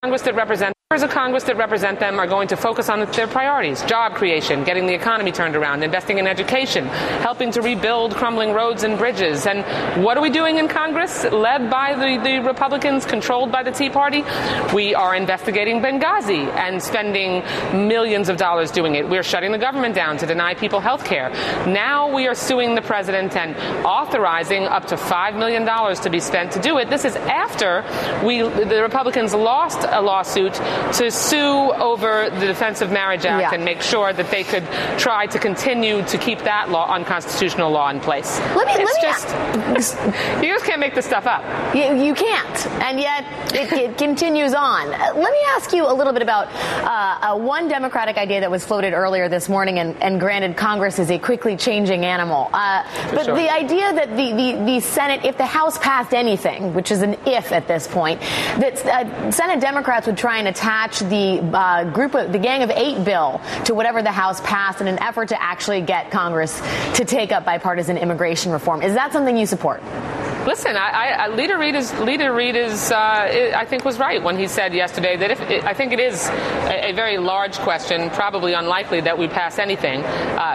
Congress that represent members of Congress that represent them are going to focus on their priorities: job creation, getting the economy turned around, investing in education, helping to rebuild crumbling roads and bridges. And what are we doing in Congress, led by the Republicans, controlled by the Tea Party? We are investigating Benghazi and spending millions of dollars doing it. We're shutting the government down to deny people health care. Now we are suing the president and authorizing up to $5 million to be spent to do it. This is after the Republicans lost a lawsuit to sue over the Defense of Marriage Act and make sure that they could try to continue to keep that unconstitutional law in place. You just can't make this stuff up. You can't, and yet it continues on. Let me ask you a little bit about one Democratic idea that was floated earlier this morning, and granted, Congress is a quickly changing animal. But sure. The idea that the Senate, if the House passed anything, which is an if at this point, that Senate Democrats would try and attach the Gang of Eight bill to whatever the House passed in an effort to actually get Congress to take up bipartisan immigration reform. Is that something you support? Listen, Leader Reid I think was right when he said yesterday that I think it is a very large question, probably unlikely that we pass anything.